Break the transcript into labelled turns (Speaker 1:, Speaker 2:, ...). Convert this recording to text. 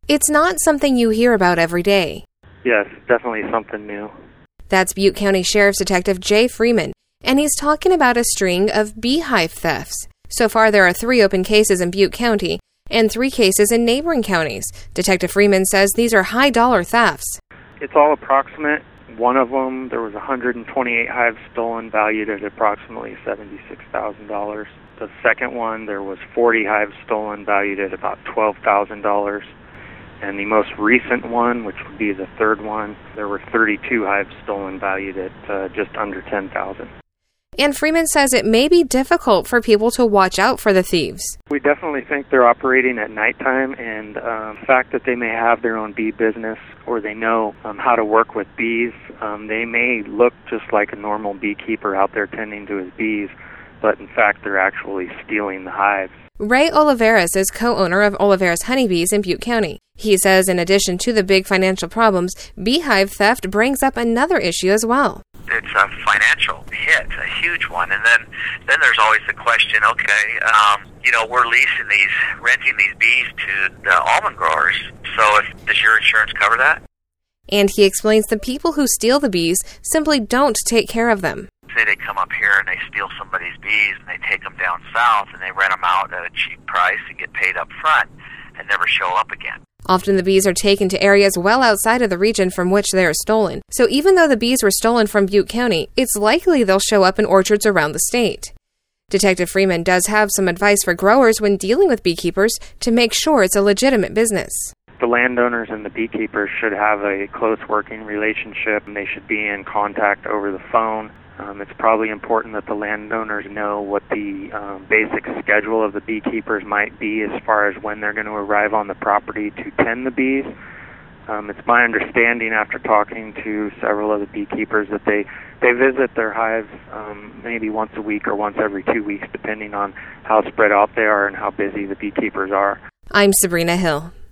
Speaker 1: It's not something you hear about every day.
Speaker 2: Yes, definitely something new.
Speaker 1: That's Butte County Sheriff's Detective Jay Freeman, and he's talking about a string of beehive thefts. So far, there are 3 open cases in Butte County and 3 cases in neighboring counties. Detective Freeman says these are high-dollar thefts.
Speaker 2: It's all approximate. One of them, there was 128 hives stolen, valued at approximately $76,000. The second one, there was 40 hives stolen, valued at about $12,000. And the most recent one, which would be the third one, there were 32 hives stolen, valued at just under $10,000.
Speaker 1: And Freeman says it may be difficult for people to watch out for the thieves.
Speaker 2: We definitely think they're operating at nighttime, and the fact that they may have their own bee business or they know how to work with bees, they may look just like a normal beekeeper out there tending to his bees, but in fact they're actually stealing the hives.
Speaker 1: Ray Oliveras is co-owner of Oliveras Honeybees in Butte County. He says in addition to the big financial problems, beehive theft brings up another issue as well.
Speaker 3: It's a financial hit, a huge one. And then there's always the question, okay, we're renting these bees to the almond growers. So does your insurance cover that?
Speaker 1: And he explains the people who steal the bees simply don't take care of them.
Speaker 3: Say they come up here and they steal somebody's bees and they take them down south and they rent them out at a cheap price and get paid up front and never show up again.
Speaker 1: Often the bees are taken to areas well outside of the region from which they are stolen. So even though the bees were stolen from Butte County, it's likely they'll show up in orchards around the state. Detective Freeman does have some advice for growers when dealing with beekeepers to make sure it's a legitimate business.
Speaker 2: The landowners and the beekeepers should have a close working relationship, and they should be in contact over the phone. It's probably important that the landowners know what the basic schedule of the beekeepers might be as far as when they're going to arrive on the property to tend the bees. It's my understanding after talking to several of the beekeepers that they visit their hives maybe once a week or once every 2 weeks, depending on how spread out they are and how busy the beekeepers are.
Speaker 1: I'm Sabrina Hill.